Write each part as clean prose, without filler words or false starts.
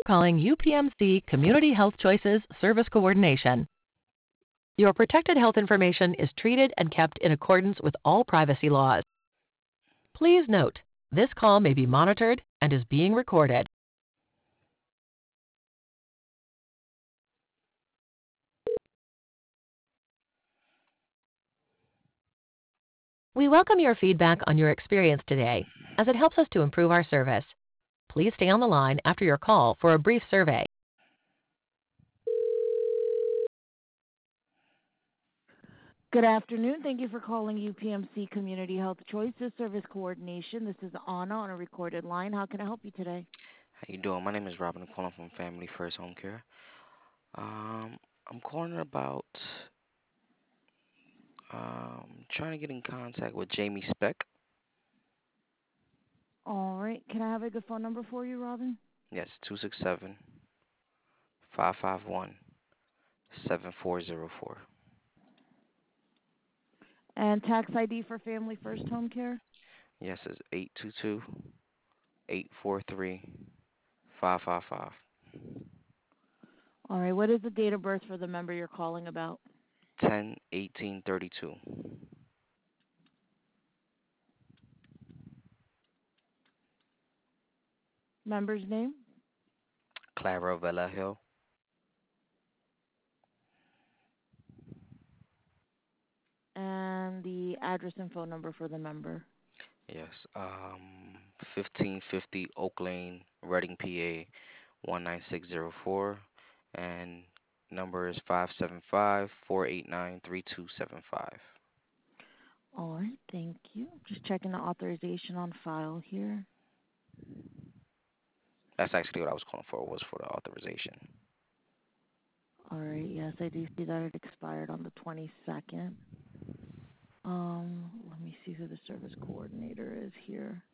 Calling UPMC Community Health Choices Service Coordination. Your protected health information is treated and kept in accordance with all privacy laws. Please note, this call may be monitored and is being recorded. We welcome your feedback on your experience today, as it helps us to improve our service. Please stay on the line after your call for a brief survey. Good afternoon. Thank you for calling UPMC Community Health Choices Service Coordination. This is Anna on a recorded line. How can I help you today? How you doing? My name is Robin. I'm calling from Family First Home Care. I'm calling about trying to get in contact with Jamie Speck. All right. Can I have a good phone number for you, Robin? Yes, 267-551-7404. And tax ID for Family First Home Care? Yes, it's 822-843-555. All right. What is the date of birth for the member you're calling about? 10-18-32. Member's name? Clara Vallejo. And the address and phone number for the member. Yes, 1550 Oak Lane, Reading, PA 19604, and number is 575-489-3275. All right. Thank you. Just checking the authorization on file here. That's actually what I was calling for, was for the authorization. All right. Yes, I do see that it expired on the 22nd. Let me see who the service coordinator is here.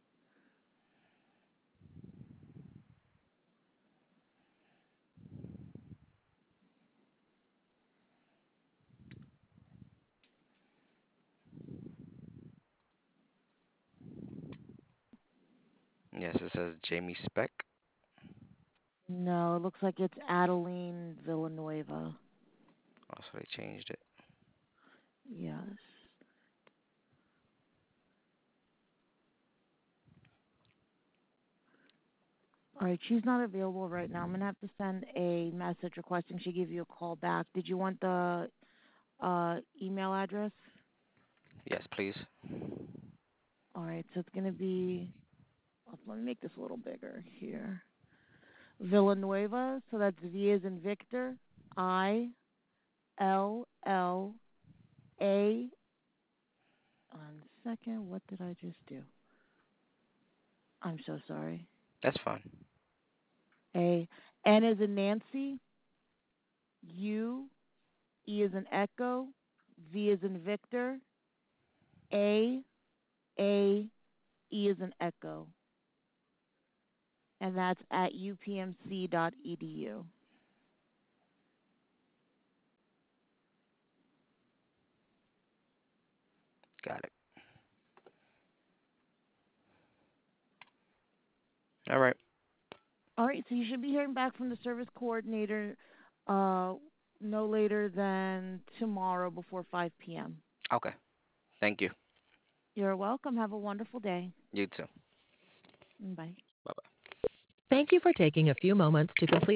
Yes, it says Jamie Speck. No, it looks like it's Adeline Villanueva. Oh, so they changed it. Yes. All right, she's not available right now. I'm going to have to send a message requesting she give you a call back. Did you want the email address? Yes, please. All right, so it's going to be, let me make this a little bigger here. Villanueva, so that's V as in Victor, I-L-L-A. One second, what did I just do? I'm so sorry. That's fine. A. N as in Nancy, U, E as in Echo, V as in Victor, A, E as in Echo. And that's at upmc.edu. Got it. All right. All right, so you should be hearing back from the service coordinator no later than tomorrow before 5 p.m. Okay. Thank you. You're welcome. Have a wonderful day. You too. Bye. Bye-bye. Thank you for taking a few moments to complete